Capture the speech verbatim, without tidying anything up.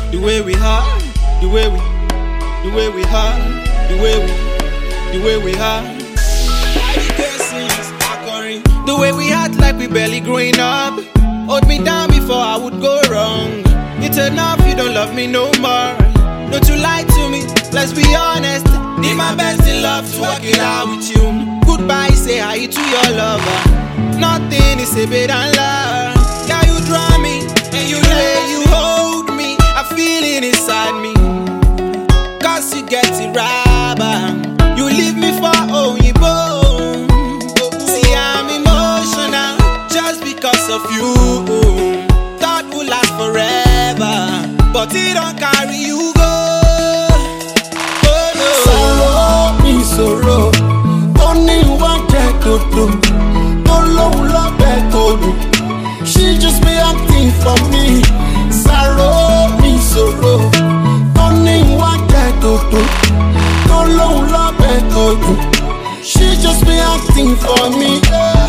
the way we are, the way we, the way we are, the way we, the way we are. The way we act like we barely growing up. Hold me down before I would go wrong. It's enough, you don't love me no more. Don't you lie to me, let's be honest. Did my best in love to work it out with you. Goodbye, say hi to your lover. Nothing is better than love. Yeah, you draw me, and you lay, you hold me. I feel it inside me, cause you get it rubber. You leave me for Oyibo. See, I'm emotional just because of you. Thought would last forever, but it don't carry you go. Oh no. Sorrow me sorrow, only one can go through. No love, love that go do. She just be acting for me. Sorrow me sorrow, only one can go through. No love, love that go do. She just be acting for me.